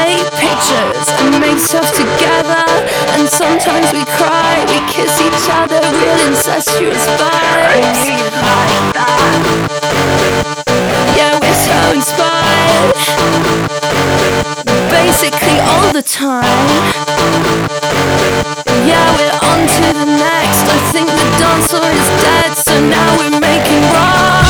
take pictures and make stuff together. And sometimes we cry, we kiss each other, real incestuous vibes. Yeah, we're so inspired, basically all the time. Yeah, we're on to the next. I think the dance floor is dead, so now we're making rock.